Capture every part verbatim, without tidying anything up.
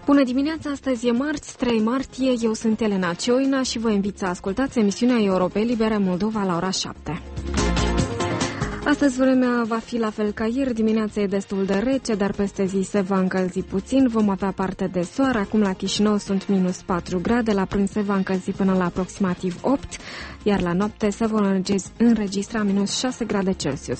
Bună dimineața, astăzi e marți, trei martie, eu sunt Elena Cioina și vă invit să ascultați emisiunea Europei Libere Moldova la ora șapte. Astăzi vremea va fi la fel ca ieri, dimineața e destul de rece, dar peste zi se va încălzi puțin, vom avea parte de soare, acum la Chișinău sunt minus patru grade, la prânz se va încălzi până la aproximativ opt, iar la noapte se vor înregistra minus șase grade Celsius.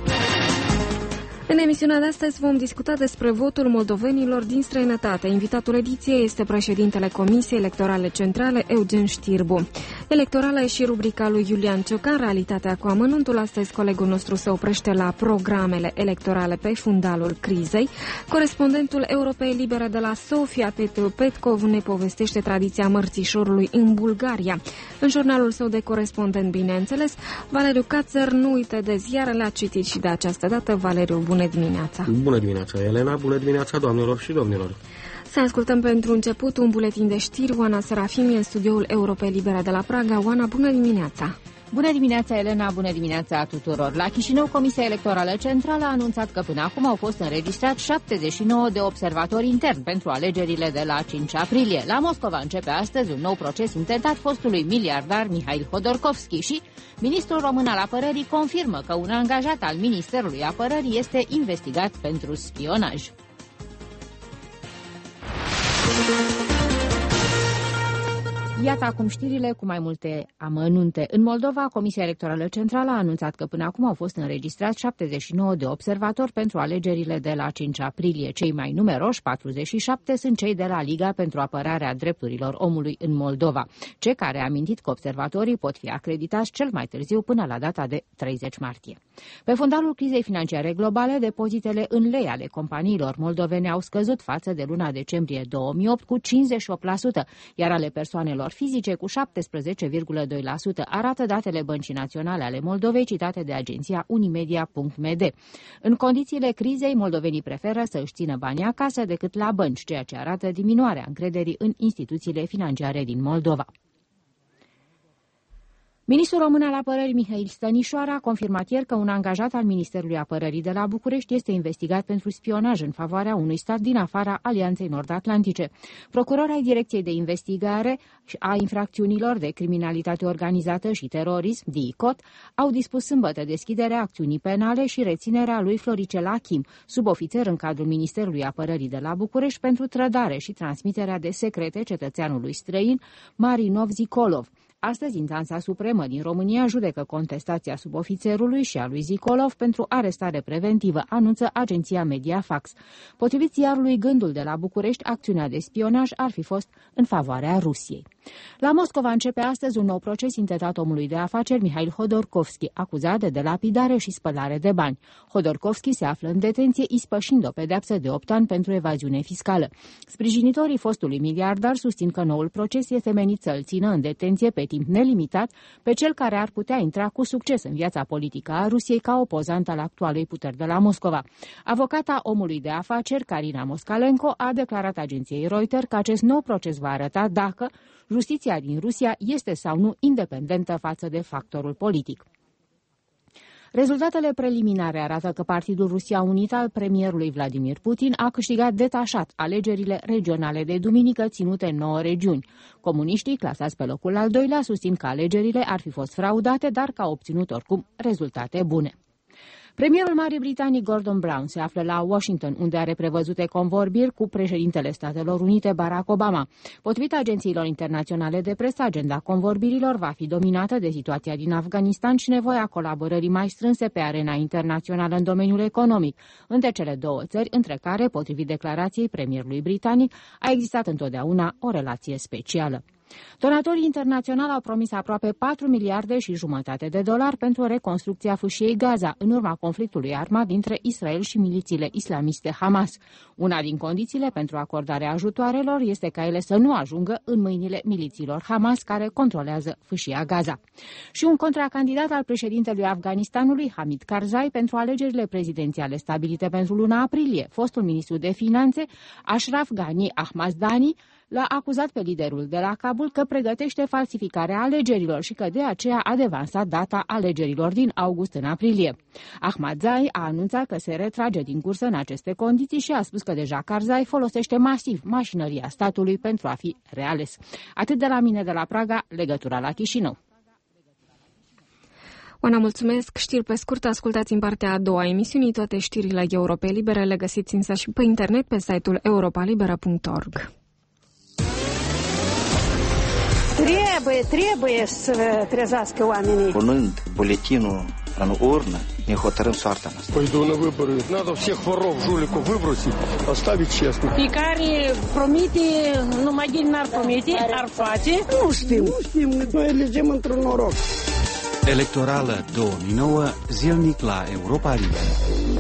În emisiunea de astăzi vom discuta despre votul moldovenilor din străinătate. Invitatul ediției este președintele Comisiei Electorale Centrale, Eugen Știrbu. Electorală e și rubrica lui Iulian Ciocan, Realitatea cu amănuntul. Astăzi colegul nostru se oprește la programele electorale pe fundalul crizei. Corespondentul Europei Libere de la Sofia, Petru Petkov, ne povestește tradiția mărțișorului în Bulgaria. În jurnalul său de corespondent, bineînțeles, Valeriu Cațăr nu uită de ziare, le-a citit și de această dată. Valeriu, bună dimineața! Bună dimineața, Elena! Bună dimineața, doamnelor și domnilor! Să ascultăm pentru început un buletin de știri. Oana Serafimi în studioul Europei Libere de la Praga. Oana, bună dimineața! Bună dimineața, Elena! Bună dimineața tuturor! La Chișinău, Comisia Electorală Centrală a anunțat că până acum au fost înregistrați șaptezeci și nouă de observatori interni pentru alegerile de la cinci aprilie. La Moscova începe astăzi un nou proces intentat fostului miliardar Mihail Hodorkovski și ministrul român al apărării confirmă că un angajat al Ministerului Apărării este investigat pentru spionaj. Iată acum știrile cu mai multe amănunte. În Moldova, Comisia Electorală Centrală a anunțat că până acum au fost înregistrați șaptezeci și nouă de observatori pentru alegerile de la cinci aprilie. Cei mai numeroși, patruzeci și șapte, sunt cei de la Liga pentru apărarea drepturilor omului în Moldova, cei care a amintit că observatorii pot fi acreditați cel mai târziu până la data de treizeci martie. Pe fundalul crizei financiare globale, depozitele în lei ale companiilor moldovene au scăzut față de luna decembrie două mii opt cu cincizeci și opt la sută, iar ale persoanelor fizice cu șaptesprezece virgulă doi la sută, arată datele Băncii Naționale ale Moldovei citate de agenția Unimedia punct m d. În condițiile crizei, moldovenii preferă să își țină banii acasă decât la bănci, ceea ce arată diminuarea încrederii în instituțiile financiare din Moldova. Ministrul român al apărării Mihail Stănișoara a confirmat ieri că un angajat al Ministerului Apărării de la București este investigat pentru spionaj în favoarea unui stat din afara Alianței Nord-Atlantice. Procurori ai Direcției de Investigare a Infracțiunilor de Criminalitate Organizată și Terorism, D I C O T, au dispus sâmbătă deschiderea acțiunii penale și reținerea lui Floricel Achim, subofițer în cadrul Ministerului Apărării de la București, pentru trădare și transmiterea de secrete cetățeanului străin Marinov Zikolov. Astăzi, instanța supremă din România judecă contestația subofițerului și a lui Zikolov pentru arestare preventivă, anunță agenția Mediafax. Potrivit ziarului Gândul de la București, acțiunea de spionaj ar fi fost în favoarea Rusiei. La Moscova începe astăzi un nou proces intentat omului de afaceri Mihail Hodorkovski, acuzat de delapidare și spălare de bani. Hodorkovski se află în detenție, ispășind o pedeapsă de opt ani pentru evaziune fiscală. Sprijinitorii fostului miliardar susțin că noul proces este menit să îl țină în detenție pe timp nelimitat pe cel care ar putea intra cu succes în viața politică a Rusiei ca opozant al actualei puteri de la Moscova. Avocata omului de afaceri, Karina Moskalenko, a declarat agenției Reuters că acest nou proces va arăta dacă justiția din Rusia este sau nu independentă față de factorul politic. Rezultatele preliminare arată că Partidul Rusia Unită al premierului Vladimir Putin a câștigat detașat alegerile regionale de duminică ținute în nouă regiuni. Comuniștii, clasați pe locul al doilea, susțin că alegerile ar fi fost fraudate, dar că au obținut oricum rezultate bune. Premierul Marii Britanii Gordon Brown se află la Washington, unde are prevăzute convorbiri cu președintele Statelor Unite Barack Obama. Potrivit agențiilor internaționale de presă, agenda convorbirilor va fi dominată de situația din Afganistan și nevoia colaborării mai strânse pe arena internațională în domeniul economic, între cele două țări, între care, potrivit declarației premierului britanic, a existat întotdeauna o relație specială. Donatorii internaționali au promis aproape patru miliarde și jumătate de dolari pentru reconstrucția fâșiei Gaza, în urma conflictului armat dintre Israel și milițiile islamiste Hamas. Una din condițiile pentru acordarea ajutoarelor este ca ele să nu ajungă în mâinile milițiilor Hamas, care controlează fâșia Gaza. Și un contracandidat al președintelui Afganistanului, Hamid Karzai, pentru alegerile prezidențiale stabilite pentru luna aprilie, fostul ministru de finanțe, Ashraf Ghani Ahmazdani, L-a acuzat pe liderul de la Kabul că pregătește falsificarea alegerilor și că de aceea a devansat data alegerilor din august în aprilie. Ahmadzai a anunțat că se retrage din cursă în aceste condiții și a spus că deja Karzai folosește masiv mașinăria statului pentru a fi reales. Atât de la mine de la Praga, legătura la Chișinău. Oana, mulțumesc. Știri pe scurt, ascultați în partea a doua emisiunii. Toate știrile Europe Libere le găsiți însă și pe internet pe site-ul europa libera punct org. Trebuie, trebuie să trezească oamenii. Punând buletinul în urnă, ne hotărâm soarta noastră. Păi, на выборы. Надо всех воров, жуликов выбросить, оставить честных. Fiecare promite, numai din n-ar promite, ar face. Nu știm, nu știm, noi elegem într-un noroc. Electorală două mii nouă, zilnic la Europa Liberă.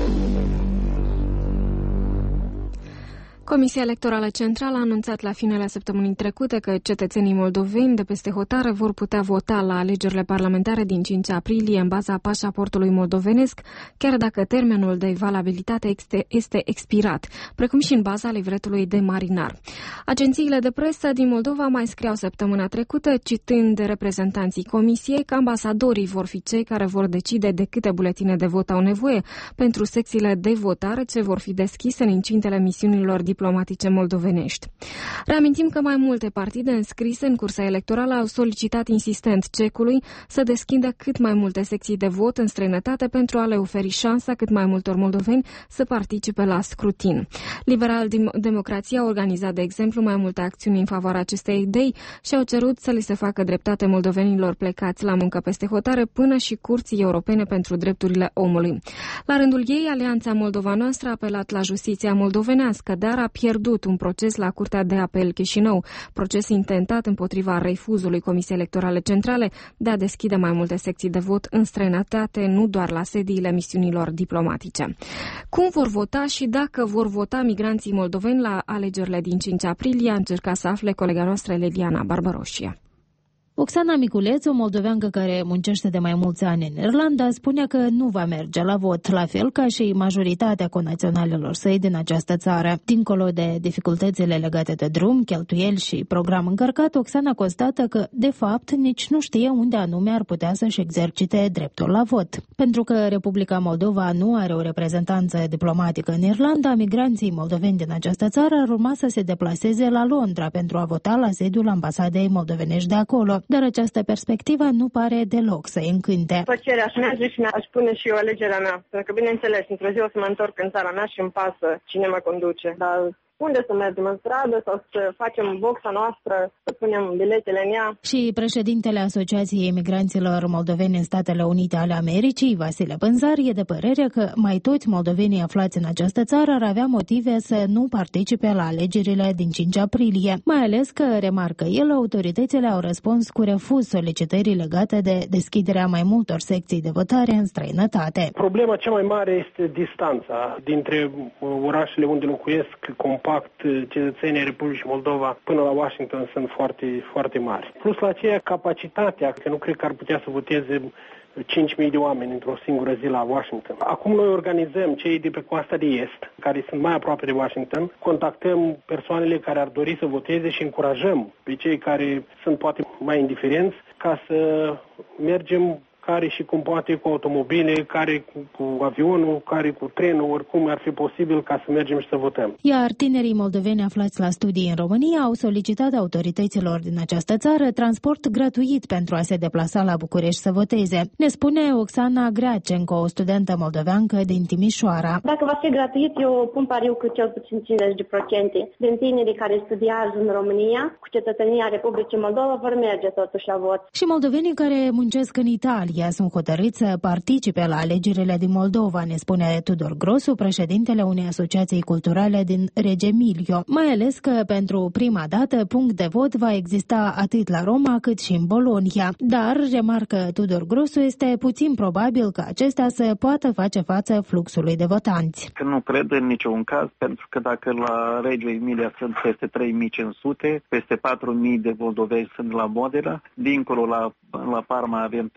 Comisia Electorală Centrală a anunțat la finele săptămânii trecute că cetățenii moldoveni de peste hotare vor putea vota la alegerile parlamentare din cinci aprilie în baza pașaportului moldovenesc, chiar dacă termenul de valabilitate este expirat, precum și în baza livretului de marinar. Agențiile de presă din Moldova mai scriau săptămâna trecută, citând reprezentanții Comisiei, că ambasadorii vor fi cei care vor decide de câte buletine de vot au nevoie pentru secțiile de votare ce vor fi deschise în incintele misiunilor diplomatice moldovenești. Reamintim că mai multe partide înscrise în cursa electorală au solicitat insistent cecului să deschidă cât mai multe secții de vot în străinătate pentru a le oferi șansa cât mai multor moldoveni să participe la scrutin. Liberal Democrația a organizat, de exemplu, mai multe acțiuni în favoarea acestei idei și au cerut să li se facă dreptate moldovenilor plecați la muncă peste hotare până și Curții Europene pentru Drepturile Omului. La rândul ei, Alianța Moldova Noastră a apelat la justiția moldovenească, dar a pierdut un proces la Curtea de Apel Chișinău, proces intentat împotriva refuzului Comisiei Electorale Centrale de a deschide mai multe secții de vot în străinătate, nu doar la sediile misiunilor diplomatice. Cum vor vota și dacă vor vota migranții moldoveni la alegerile din cinci aprilie, a încercat să afle colega noastră Leliana Barbaroșia. Oxana Miculeț, o moldoveancă care muncește de mai mulți ani în Irlanda, spune că nu va merge la vot, la fel ca și majoritatea conaționalilor săi din această țară. Dincolo de dificultățile legate de drum, cheltuieli și program încărcat, Oxana constată că, de fapt, nici nu știe unde anume ar putea să-și exercite dreptul la vot. Pentru că Republica Moldova nu are o reprezentanță diplomatică în Irlanda, migranții moldoveni din această țară ar urma să se deplaseze la Londra pentru a vota la sediul ambasadei moldovenești de acolo. Dar această perspectivă nu pare deloc să-i încânte. Plăcerea aș merge și aș pune și eu alegerea mea. Pentru că, bineînțeles, într-o zi o să mă întorc în țara mea și îmi pasă cine mă conduce. Dar unde să mergem, în stradă sau să facem boxa noastră, să punem biletele în ea? Și președintele Asociației Emigranților Moldoveni în Statele Unite ale Americii, Vasile Pânzar, e de părere că mai toți moldovenii aflați în această țară ar avea motive să nu participe la alegerile din cinci aprilie, mai ales că, remarcă el, autoritățile au răspuns cu refuz solicitării legate de deschiderea mai multor secții de votare în străinătate. Problema cea mai mare este distanța dintre orașele unde locuiesc compact cetățenii Republicii Moldova până la Washington sunt foarte, foarte mari. Plus la aceea capacitatea, că nu cred că ar putea să voteze cinci mii de oameni într-o singură zi la Washington. Acum noi organizăm cei de pe coasta de est, care sunt mai aproape de Washington, contactăm persoanele care ar dori să voteze și încurajăm pe cei care sunt poate mai indiferenți ca să mergem care și cum poate cu automobile, care cu, cu avionul, care cu trenul, oricum ar fi posibil ca să mergem și să votăm. Iar tinerii moldoveni aflați la studii în România au solicitat autorităților din această țară transport gratuit pentru a se deplasa la București să voteze. Ne spune Oxana Greacenco, o studentă moldoveancă din Timișoara. Dacă va fi gratuit, eu pun pariu că cel puțin cincizeci la sută din tinerii care studiază în România cu cetățenia Republicii Moldova vor merge totuși la vot. Și moldovenii care muncesc în Italia sunt hotărâți să participe la alegerile din Moldova, ne spune Tudor Grosu, președintele unei asociații culturale din Reggio Emilia, mai ales că pentru prima dată punct de vot va exista atât la Roma cât și în Bologna. Dar, remarcă Tudor Grosu, este puțin probabil că acestea să poată face față fluxului de votanți. Că nu cred în niciun caz, pentru că dacă la Reggio Emilia sunt peste trei mii cinci sute, peste patru mii de moldoveni sunt la Modena, dincolo la, la Parma avem tot peste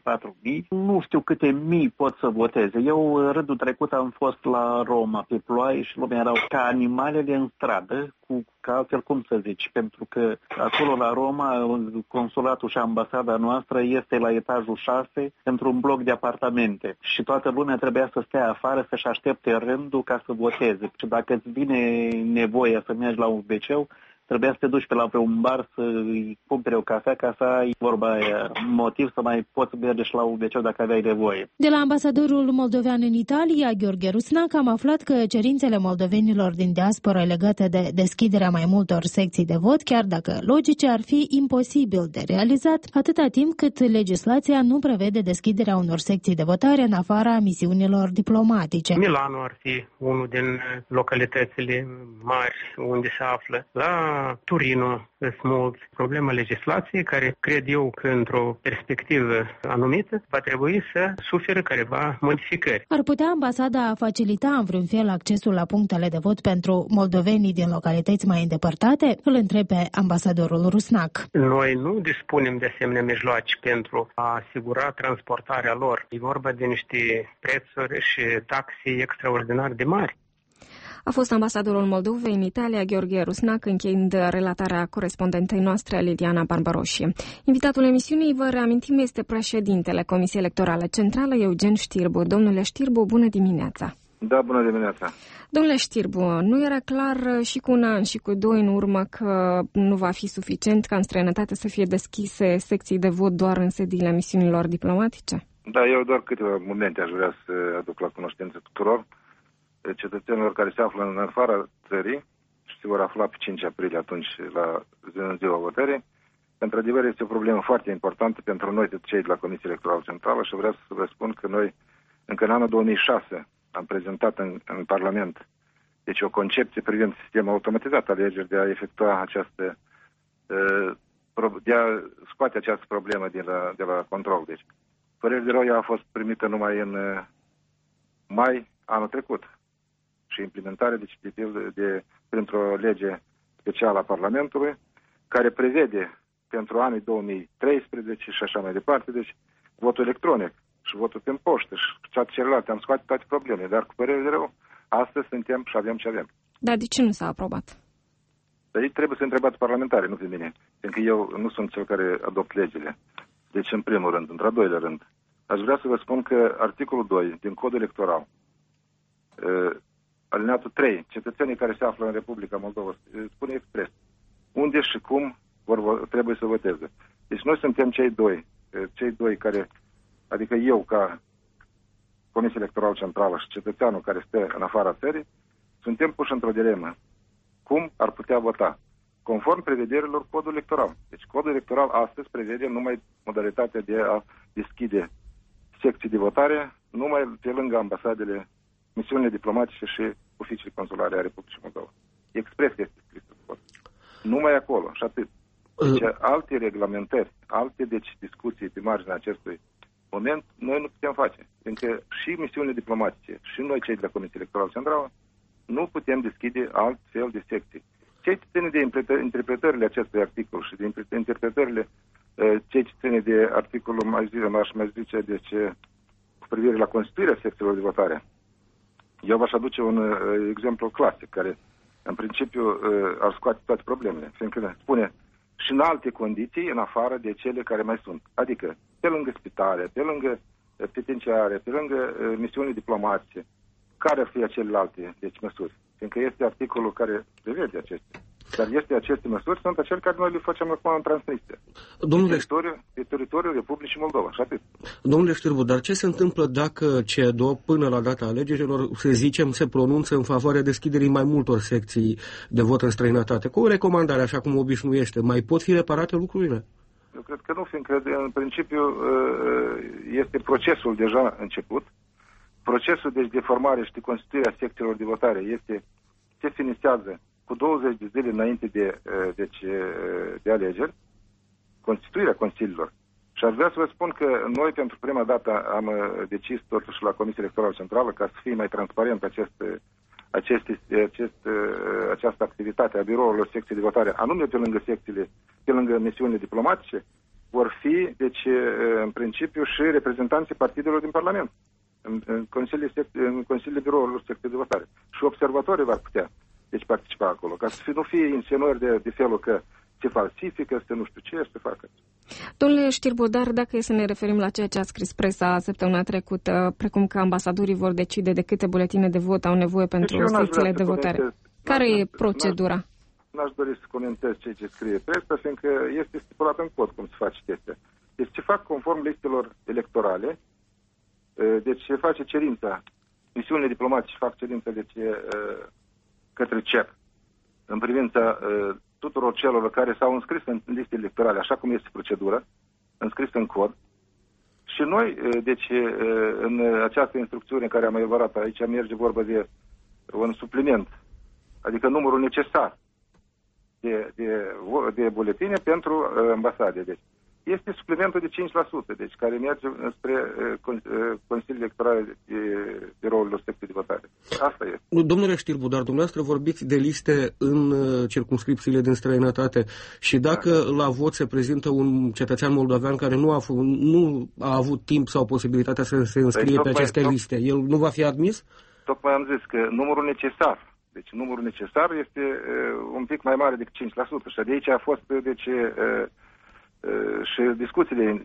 patru mii. Nu știu câte mii pot să voteze. Eu rândul trecut am fost la Roma pe ploaie și lumea erau ca animalele în stradă, cu ca altfel cum să zici, pentru că acolo la Roma consulatul și ambasada noastră este la etajul șase pentru un bloc de apartamente și toată lumea trebuia să stea afară să-și aștepte rândul ca să voteze. Și dacă îți vine nevoia să mergi la un ve ce, trebuia să te duci pe la un bar să îi cumpere o cafea ca să ai, vorba aia, motiv să mai poți merge și la un ve ce dacă aveai nevoie. De la ambasadorul moldovean în Italia, Gheorghe Rusnac, am aflat că cerințele moldovenilor din diaspora legate de deschiderea mai multor secții de vot, chiar dacă logice, ar fi imposibil de realizat atâta timp cât legislația nu prevede deschiderea unor secții de votare în afara misiunilor diplomatice. Milano ar fi unul din localitățile mari unde se află. La Turino sunt mulți probleme legislației care cred eu că într-o perspectivă anumită va trebui să suferă careva modificări. Ar putea ambasada facilita în vreun fel accesul la punctele de vot pentru moldovenii din localități mai îndepărtate? Îl întreb pe ambasadorul Rusnac. Noi nu dispunem de asemenea mijloace pentru a asigura transportarea lor. E vorba de niște prețuri și taxe extraordinar de mari. A fost ambasadorul Moldovei în Italia, Gheorghe Rusnac, încheiind relatarea corespondentei noastre, Lidiana Barbaroșie. Invitatul emisiunii, vă reamintim, este președintele Comisiei Electorale Centrală, Eugen Știrbu. Domnule Știrbu, bună dimineața! Da, bună dimineața! Domnule Știrbu, nu era clar și cu un an și cu doi în urmă că nu va fi suficient ca în străinătate să fie deschise secții de vot doar în sediile misiunilor diplomatice? Da, eu doar câteva momente aș vrea să aduc la cunoștință tuturor cetățenilor care se află în afara țării și se vor afla pe cinci aprilie atunci la ziua votării. Într-adevăr, este o problemă foarte importantă pentru noi, cei de la Comisia Electorală Centrală, și vreau să vă spun că noi, încă în anul două mii șase, am prezentat în, în Parlament deci o concepție privind sistemul automatizat alegeri de a efectua această, de a scoate această problemă de la, de la control. Deci, părerea de rău, ea a fost primită numai în mai anul trecut. Și implementare deci, de, de, de, printr-o lege specială a Parlamentului, care prevede pentru anii două mii treisprezece și așa mai departe, deci votul electronic și votul prin poștă și toate celelalte, am scoate toate problemele, dar cu părere de rău, astăzi suntem și avem ce avem. Dar de ce nu s-a aprobat? Dar ei trebuie să întrebați parlamentarii, nu pe mine, pentru că eu nu sunt cel care adopt legile. Deci, în primul rând, într-al doilea rând, aș vrea să vă spun că articolul doi din Codul Electoral, uh, alineatul trei, cetățenii care se află în Republica Moldova, spune expres unde și cum vor, trebuie să voteze. Deci noi suntem cei doi, cei doi care, adică eu ca Comisia Electorală Centrală și cetățeanul care stă în afara țării, suntem puși într-o dilemă. Cum ar putea vota? Conform prevederilor Codului Electoral. Deci Codul Electoral astăzi prevede numai modalitatea de a deschide secții de votare, numai pe lângă ambasadele, misiunile diplomatice și oficiile consulare a Republicii Moldova. Expres este scris. Numai acolo și atât. Deci alte reglementări, alte deci, discuții pe marginea acestui moment, noi nu putem face. Pentru că și misiunile diplomatice, și noi cei de la Comisia Electorală Centrală, nu putem deschide alt fel de secții. Cei ce ține de interpretările acestui articol și de interpretările cei ce ține de articolul, mai zi, aș mai zice, deci, cu privire la constituirea secțiilor de votare, eu v-aș aduce un uh, exemplu clasic, care în principiu uh, ar scoate toate problemele, fiindcă spune și în alte condiții, în afară de cele care mai sunt. Adică, pe lângă spitale, pe lângă uh, penitenciare, pe lângă uh, misiuni diplomatice, care ar fi acelelalte deci, măsuri? Fiindcă este articolul care prevede acestea. Dar este aceste măsuri sunt acele care noi le facem acum în Transnistria. Domnule... Teritoriul, teritoriul Republicii Moldova, și atât. Domnule Știrbu, dar ce se întâmplă dacă C E D O, până la data alegerilor, să zicem, se pronunță în favoarea deschiderii mai multor secții de vot în străinătate? Cu o recomandare, așa cum obișnuiește, mai pot fi reparate lucrurile? Eu cred că nu, fiindcă în principiu este procesul deja început. Procesul deci, de formare și de constituirea secțiilor de votare este, se finisează cu douăzeci de zile înainte de, deci, de alegeri, constituirea consiliilor. Și aș vrea să vă spun că noi pentru prima dată am decis totuși la Comisia Electorală Centrală ca să fie mai transparent acest, acest, acest, această activitate a birourilor secției de votare, anume pe lângă secțiile, pe lângă misiunile diplomatice, vor fi, deci, în principiu, și reprezentanții partidelor din Parlament, în, în Consiliul, în Consiliul Birourilor Secției de Votare. Și observatorii vor putea, deci, participa acolo, ca să nu fie insinuări de, de felul că se falsifică, să nu știu ce, să facă. Domnule Știrbu, dar dacă e să ne referim la ceea ce a scris presa săptămâna trecută, precum că ambasadorii vor decide de câte buletine de vot au nevoie pentru deci secțiile de votare, comentez, care e procedura? N-aș dori să comentez ceea ce scrie presa, fiindcă este stipulat în cod cum se face chestia. Deci se fac conform listelor electorale, deci se face cerința, misiunile diplomatice fac cerința deci, către C E P în privința tuturor celor care s-au înscris în liste electorale, așa cum este procedura, înscris în cod. Și noi, deci, în această instrucțiune în care am elaborat aici, merge vorba de un supliment, adică numărul necesar de, de, de buletine pentru ambasade. Deci, este suplimentul de cinci la sută, deci, care merge spre Consiliul Electoral de Birourilor Secției de Votare. Asta este. Domnule Știrbu, dar dumneavoastră vorbiți de liste în circumscripțiile din străinătate și dacă da. la vot se prezintă un cetățean moldovean care nu a, nu a avut timp sau posibilitatea să se înscrie păi, pe aceste tot, liste, el nu va fi admis? Tocmai am zis că numărul necesar, deci numărul necesar este uh, un pic mai mare decât cinci la sută și de aici a fost, deci, uh, și discuțiile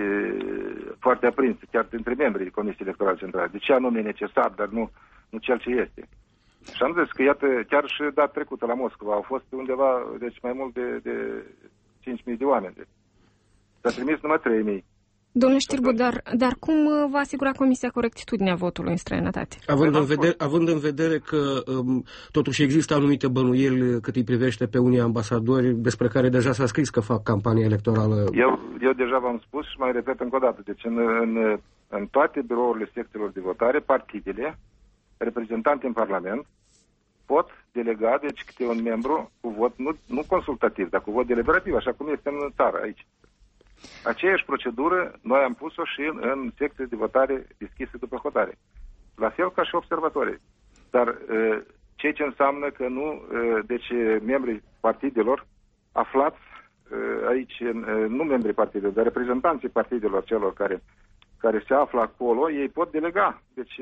foarte aprinse, chiar între membrii Comisiei Electorale Centrale. De ce anume e necesar, dar nu, nu cel ce este. Și am zis că, iată, chiar și data trecută la Moscova au fost undeva, deci mai mult de, de cinci mii de oameni. S-a trimis numai trei mii. Domnule Știrbu, dar, dar cum va asigura Comisia corectitudinea votului în străinătate? Având în vedere, având în vedere că um, totuși există anumite bănuieli cât îi privește pe unii ambasadori despre care deja s-a scris că fac campanie electorală. Eu, eu deja v-am spus și mai repet încă o dată. Deci în, în, în toate birourile secțiilor de votare, partidele, reprezentante în Parlament, pot delega, deci, câte un membru cu vot, nu, nu consultativ, dar cu vot deliberativ, așa cum este în țară aici. Aceeași procedură noi am pus-o și în, în secții de votare deschise după hotare. La fel ca și observatorii. Dar ceea ce înseamnă că nu, deci membrii partidelor aflați aici, nu membrii partidelor, dar reprezentanții partidelor celor care, care se află acolo, ei pot delega. Deci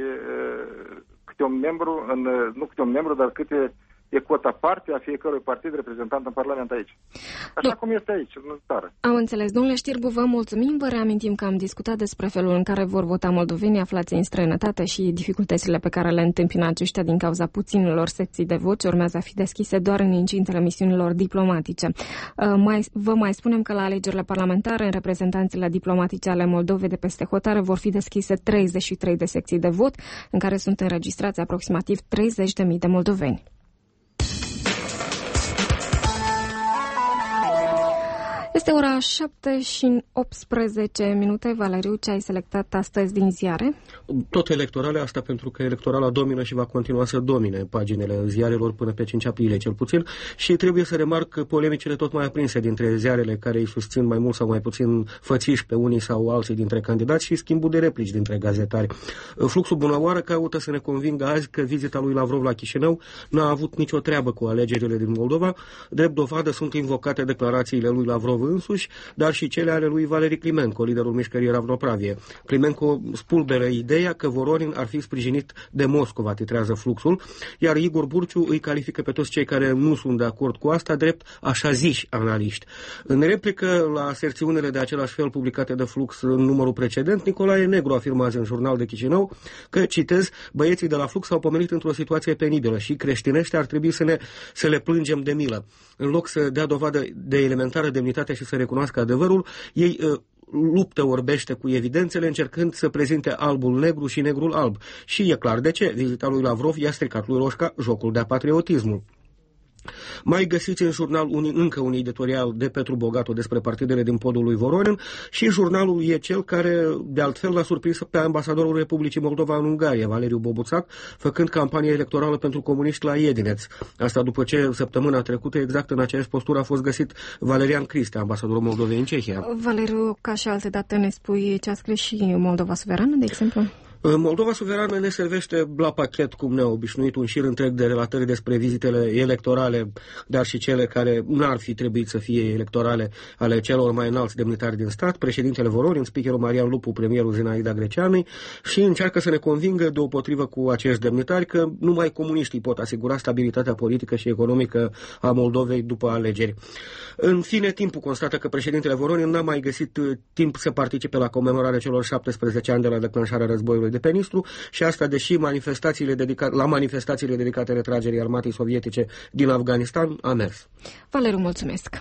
câte un membru, în, nu câte un membru, dar câte e cota parte a fiecărui partid reprezentant în Parlament aici. Așa Do cum este aici, în țară. Am înțeles. Domnule Știrbu, vă mulțumim. Vă reamintim că am discutat despre felul în care vor vota moldovenii aflați în străinătate și dificultățile pe care le întâmpină aceștia din cauza puținilor secții de vot ce urmează a fi deschise doar în incintele misiunilor diplomatice. Mai, vă mai spunem că la alegerile parlamentare, în reprezentanțele diplomatice ale Moldovei de peste hotare vor fi deschise treizeci și trei de secții de vot, în care sunt înregistrați aproximativ treizeci de mii de moldoveni. Este ora șapte și optsprezece minute. Valeriu, ce ai selectat astăzi din ziare? Tot electorale, asta pentru că electorala domină și va continua să domine paginile ziarelor până pe cinci aprilie cel puțin și trebuie să remarc polemicile tot mai aprinse dintre ziarele care îi susțin mai mult sau mai puțin fățiși pe unii sau alții dintre candidați și schimbul de replici dintre gazetari. Fluxul Bunăoară caută să ne convingă azi că vizita lui Lavrov la Chișinău n-a avut nicio treabă cu alegerile din Moldova. Drept dovadă sunt invocate declarațiile lui Lavrov însuși, dar și cele ale lui Valeri Climenco, liderul mișcării Ravnopravie. Climenco spulberă ideea că Voronin ar fi sprijinit de Moscova, titrează Fluxul, iar Igor Burciu îi califică pe toți cei care nu sunt de acord cu asta drept așa ziși analiști. În replică la aserțiunile de același fel publicate de Flux în numărul precedent, Nicolae Negru afirma în Jurnal de Chișinău că, citez, băieții de la Flux s-au pomenit într-o situație penibilă și creștinește ar trebui să, ne, să le plângem de milă. În loc să dea dovadă de elementară demnitate și să recunoască adevărul, ei uh, luptă, orbește cu evidențele, încercând să prezinte albul negru și negrul alb. Și e clar de ce. Vizita lui Lavrov i-a stricat lui Roșca jocul de-a patriotismul. Mai găsiți în jurnal un, încă un editorial de Petru Bogatu despre partidele din podul lui Voronin și jurnalul e cel care, de altfel, l-a surprins pe ambasadorul Republicii Moldova în Ungaria, Valeriu Bobuțac, făcând campanie electorală pentru comuniști la Iedineț. Asta după ce săptămâna trecută, exact în aceeași postură, a fost găsit Valerian Cristea, ambasadorul Moldovei în Cehia. Valeriu, ca și alte date, ne spui ce a scris și Moldova Suverană, de exemplu? Moldova suverană ne servește la pachet, cum ne-a obișnuit, un șir întreg de relatări despre vizitele electorale, dar și cele care n-ar fi trebuit să fie electorale ale celor mai înalți demnitari din stat, președintele Voronin, speakerul Marian Lupu, premierul Zinaida Greceanu, și încearcă să ne convingă deopotrivă cu acești demnitari că numai comuniștii pot asigura stabilitatea politică și economică a Moldovei după alegeri. În fine, timpul constată că președintele Voronin n-a mai găsit timp să participe la comemorarea celor șaptesprezece ani de la declanșarea războiului de pe Nistru, și asta deși manifestațiile dedicate, la manifestațiile dedicate retragerii armatei sovietice din Afganistan a mers. Valeriu, mulțumesc!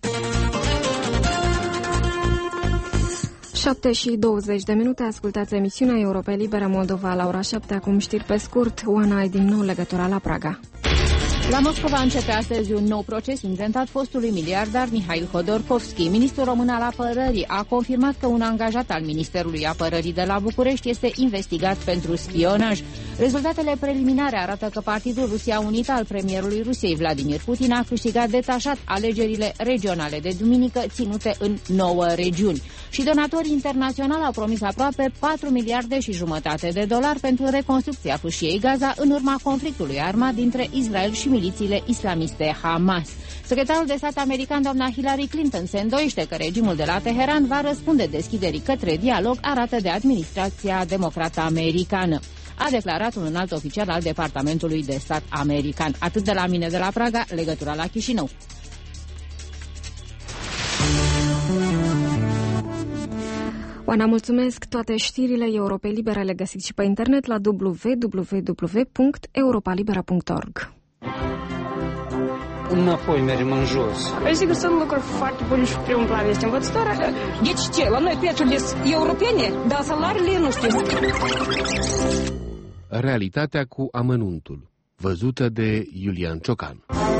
șapte și douăzeci de minute, ascultați emisiunea Europa Liberă Moldova la ora șapte, acum știri pe scurt. Oana, ai din nou legătura la Praga. La Moscova începe astăzi un nou proces intentat fostului miliardar Mihail Hodorkovski. Ministrul român al apărării a confirmat că un angajat al Ministerului Apărării de la București este investigat pentru spionaj. Rezultatele preliminare arată că Partidul Rusia Unită al premierului Rusiei Vladimir Putin a câștigat detașat alegerile regionale de duminică ținute în nouă regiuni. Și donatorii internaționali au promis aproape patru miliarde și jumătate de dolari pentru reconstrucția fâșiei Gaza în urma conflictului armat dintre Israel și milițiile islamiste Hamas. Secretarul de stat american, doamna Hillary Clinton, se îndoiește că regimul de la Teheran va răspunde deschiderii către dialog arată de administrația democrată americană. A declarat un înalt oficial al Departamentului de Stat american. Atât de la mine de la Praga, legătura la Chișinău. Oana, mulțumesc! Toate știrile Europei Libere le găsiți și pe internet la w w w punct europa libera punct org. Înapoi mergem în jos. Sigur, sunt lucruri foarte bune și pe un plan este învățătoare. Deci ce? La noi plățurile europene, dar salariile nu știu. Realitatea cu amănuntul, văzută de Iulian Ciocan.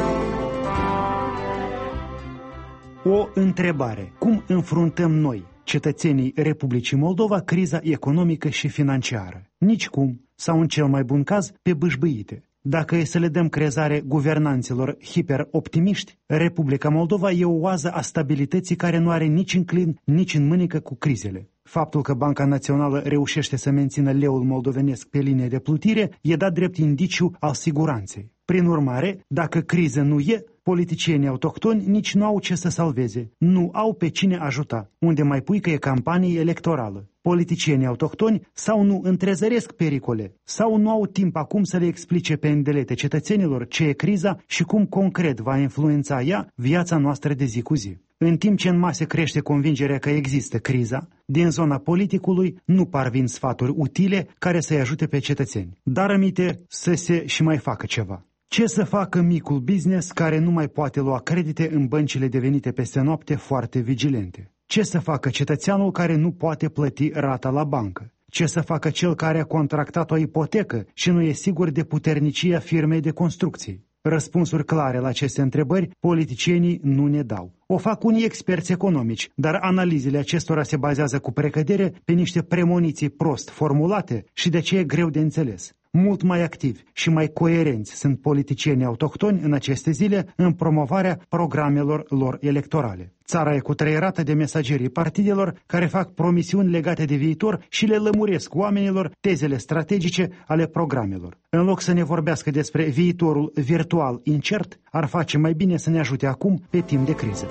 O întrebare. Cum înfruntăm noi, cetățenii Republicii Moldova, criza economică și financiară? Nicicum, sau în cel mai bun caz, pe bâșbâite. Dacă e să le dăm crezare guvernanților hiperoptimiști, Republica Moldova e o oază a stabilității care nu are nici înclin, nici în mânică cu crizele. Faptul că Banca Națională reușește să mențină leul moldovenesc pe linie de plutire e dat drept indiciu al siguranței. Prin urmare, dacă criză nu e, politicienii autohtoni nici nu au ce să salveze, nu au pe cine ajuta, unde mai pui că e campanie electorală. Politicienii autohtoni sau nu întrezăresc pericole, sau nu au timp acum să le explice pe îndelete cetățenilor ce e criza și cum concret va influența ea viața noastră de zi cu zi. În timp ce în masă crește convingerea că există criza, din zona politicului nu parvin sfaturi utile care să-i ajute pe cetățeni, dar aminte să se și mai facă ceva. Ce să facă micul business care nu mai poate lua credite în băncile devenite peste noapte foarte vigilente? Ce să facă cetățeanul care nu poate plăti rata la bancă? Ce să facă cel care a contractat o ipotecă și nu e sigur de puternicia firmei de construcții? Răspunsuri clare la aceste întrebări politicienii nu ne dau. O fac unii experți economici, dar analizele acestora se bazează cu precădere pe niște premoniții prost formulate și de ce e greu de înțeles. Mult mai activi și mai coerenți sunt politicienii autohtoni în aceste zile în promovarea programelor lor electorale. Țara e cutreierată de mesagerii partidelor care fac promisiuni legate de viitor și le lămuresc oamenilor tezele strategice ale programelor. În loc să ne vorbească despre viitorul virtual incert, ar face mai bine să ne ajute acum pe timp de criză.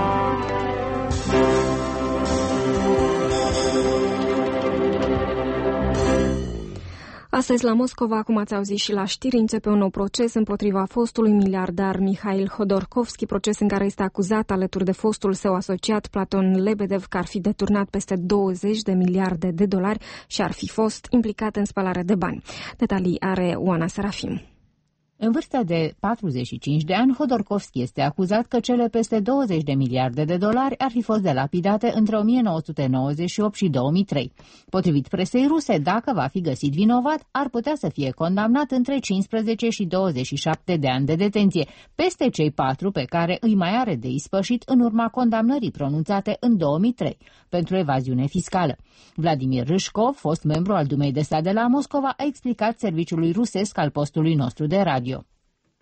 Astăzi la Moscova, cum ați auzit și la știri, începe un nou proces împotriva fostului miliardar Mihail Hodorkovski, proces în care este acuzat alături de fostul său asociat Platon Lebedev că ar fi deturnat peste douăzeci de miliarde de dolari și ar fi fost implicat în spălare de bani. Detalii are Oana Serafim. În vârstă de patruzeci și cinci de ani, Hodorkovski este acuzat că cele peste douăzeci de miliarde de dolari ar fi fost delapidate între o mie nouă sute nouăzeci și opt și două mii trei. Potrivit presei ruse, dacă va fi găsit vinovat, ar putea să fie condamnat între cincisprezece și douăzeci și șapte de ani de detenție, peste cei patru pe care îi mai are de ispășit în urma condamnării pronunțate în două mii trei pentru evaziune fiscală. Vladimir Râșcov, fost membru al Dumei de Stat de la Moscova, a explicat serviciului rusesc al postului nostru de radio.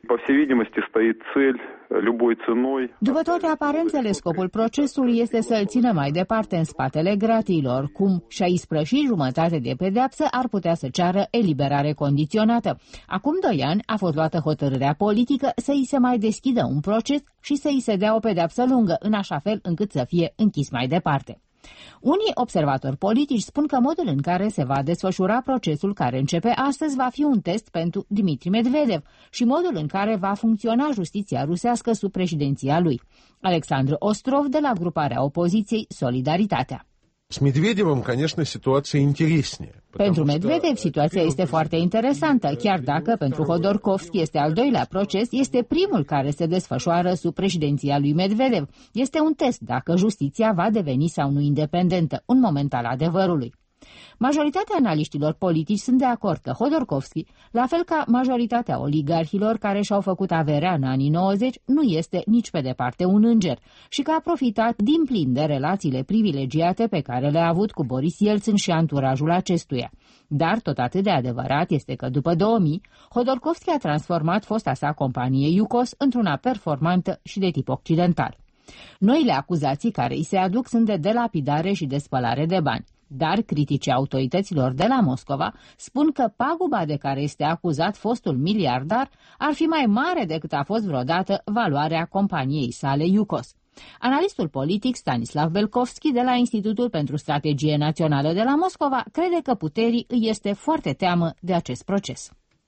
După toate aparențele, scopul procesului este să-l țină mai departe în spatele gratiilor, cum și-a isprășit jumătate de pedeapsă ar putea să ceară eliberare condiționată. Acum doi ani a fost luată hotărârea politică să îi se mai deschidă un proces și să îi se dea o pedeapsă lungă, în așa fel încât să fie închis mai departe. Unii observatori politici spun că modul în care se va desfășura procesul care începe astăzi va fi un test pentru Dmitri Medvedev și modul în care va funcționa justiția rusească sub președinția lui. Alexandru Ostrov, de la gruparea opoziției Solidaritatea. С Медведевым, конечно, ситуация интереснее. Pentru Medvedev, situația este foarte interesantă, chiar dacă pentru Hodorkovski este al doilea proces, este primul care se desfășoară sub președinția lui Medvedev. Este un test dacă justiția va deveni sau nu independentă, un moment al adevărului. Majoritatea analiștilor politici sunt de acord că Hodorkovski, la fel ca majoritatea oligarhilor care și-au făcut averea în anii nouăzeci, nu este nici pe departe un înger și că a profitat din plin de relațiile privilegiate pe care le-a avut cu Boris Yeltsin și anturajul acestuia. Dar tot atât de adevărat este că după două mii, Hodorkovski a transformat fosta sa companie Yukos într-una performantă și de tip occidental. Noile acuzații care îi se aduc sunt de delapidare și de spălare de bani. Dar criticii autorităților de la Moscova spun că paguba de care este acuzat fostul miliardar ar fi mai mare decât a fost vreodată valoarea companiei sale Yukos. Analistul politic Stanislav Belkovski de la Institutul pentru Strategie Națională de la Moscova crede că puterii îi este foarte teamă de acest proces.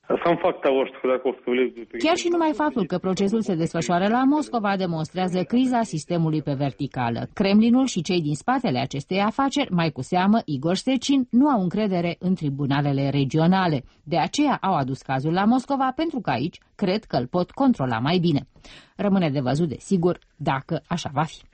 Chiar și numai faptul că procesul se desfășoară la Moscova demonstrează criza sistemului pe verticală. Kremlinul și cei din spatele acestei afaceri, mai cu seamă Igor Sechin, nu au încredere în tribunalele regionale. De aceea au adus cazul la Moscova, pentru că aici cred că îl pot controla mai bine. Rămâne de văzut, desigur, dacă așa va fi.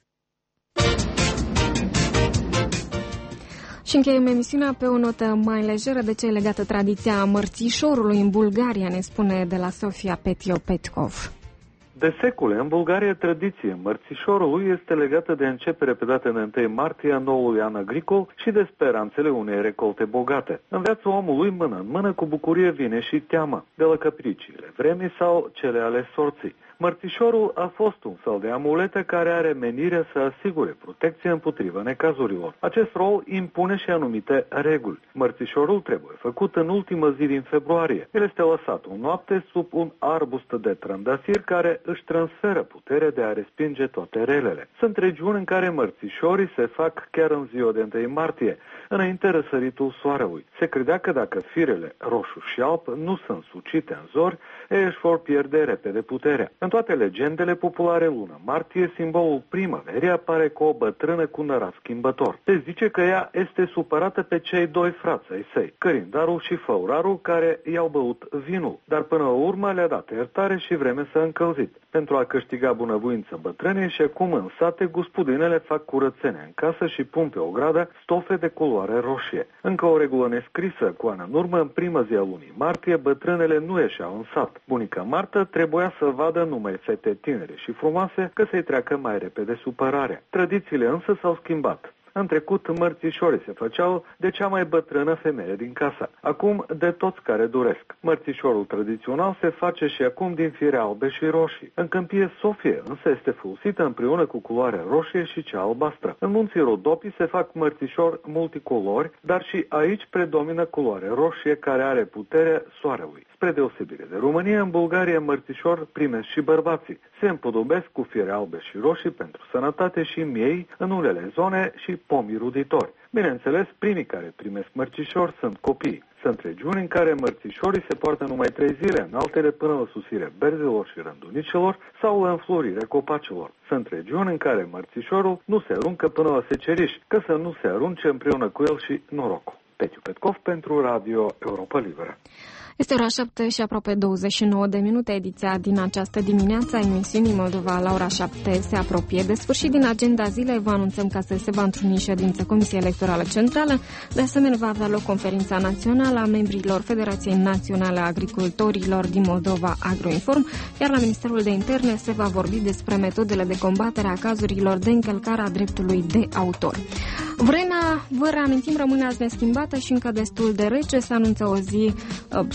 Și încheiem emisiunea pe o notă mai lejeră de ce e legată tradiția mărțișorului în Bulgaria, ne spune de la Sofia Petio Petkov. De secole, în Bulgaria, tradiție mărțișorului este legată de începere pe data de întâi martie a noului an agricol și de speranțele unei recolte bogate. În viața omului, mână în mână, cu bucurie vine și teamă, de la capriciile vremii sau cele ale sorții. Mărțișorul a fost un fel de amuletă care are menirea să asigure protecție împotriva necazurilor. Acest rol impune și anumite reguli. Mărțișorul trebuie făcut în ultima zi din februarie. El este lăsat o noapte sub un arbust de trandafir care își transferă puterea de a respinge toate relele. Sunt regiuni în care mărțișorii se fac chiar în ziua de întâi martie, înainte răsăritul soarelui. Se credea că dacă firele roșu și alb nu sunt sucite în zori, ei își vor pierde repede puterea. În toate legendele populare, luna martie, simbolul primăverii, apare cu o bătrână cu nărat schimbător. Se zice că ea este supărată pe cei doi frați ai săi, Cărindarul și Făurarul, care i-au băut vinul, dar până la urmă le-a dat iertare și vreme s-a încălzit. Pentru a câștiga bunăvoință bătrânii și acum în sate, gospodinele fac curățenie în casă și pun pe o gradă stofe de culoare roșie. Încă o regulă nescrisă, cu ani în urmă, în prima zi a lunii martie, bătrânele nu ieșeau în sat. Bunica Marta trebuia să vadă numai fete tinere și frumoase, că să-i treacă mai repede supărarea. Tradițiile însă s-au schimbat. În trecut, mărțișorii se făceau de cea mai bătrână femeie din casă. Acum, de toți care doresc. Mărțișorul tradițional se face și acum din fire albe și roșii. În câmpie Sofie, însă, este folosită împreună cu culoarea roșie și cea albastră. În munții Rodopi se fac mărțișori multicolori, dar și aici predomină culoarea roșie, care are puterea soarelui. Spre deosebire de România, în Bulgaria mărțișor primesc și bărbații. Se împodobesc cu fire albe și roșii pentru sănătate și miei în unele zone și pomii ruditori. Bineînțeles, primii care primesc mărțișori sunt copiii. Sunt regiuni în care mărțișorii se poartă numai trei zile, în altele până la susire berzilor și rândunicilor sau la înflorirea copacilor. Sunt regiuni în care mărțișorul nu se aruncă până la seceriș, că să nu se arunce împreună cu el și norocul. Petiu Petkov pentru Radio Europa Liberă. Este ora șapte și aproape douăzeci și nouă de minute. Ediția din această dimineață a emisiunii Moldova la ora șapte se apropie de sfârșit. Din agenda zilei vă anunțăm că se va întruni ședința Comisiei Electorale Centrale. De asemenea, va avea loc conferința națională a membrilor Federației Naționale a Agricultorilor din Moldova, Agroinform, iar la Ministerul de Interne se va vorbi despre metodele de combatere a cazurilor de încălcare a dreptului de autor. Vremea, vă reamintim, rămâne azi neschimbată și încă destul de rece. Se anunță o zi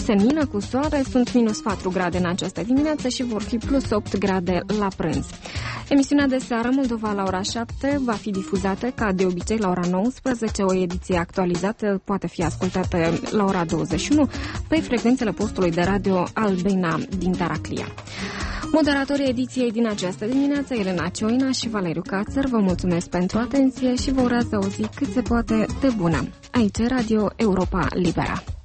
senină cu soare, sunt minus patru grade în această dimineață și vor fi plus opt grade la prânz. Emisiunea de seară Moldova la ora șapte va fi difuzată ca de obicei la ora nouăsprezece, o ediție actualizată poate fi ascultată la ora douăzeci și unu pe frecvențele postului de radio Albena din Taraclia. Moderatorii ediției din această dimineață, Elena Cioina și Valeriu Cațăr, vă mulțumesc pentru atenție și vă urează o zi cât se poate de bună. Aici Radio Europa Libera.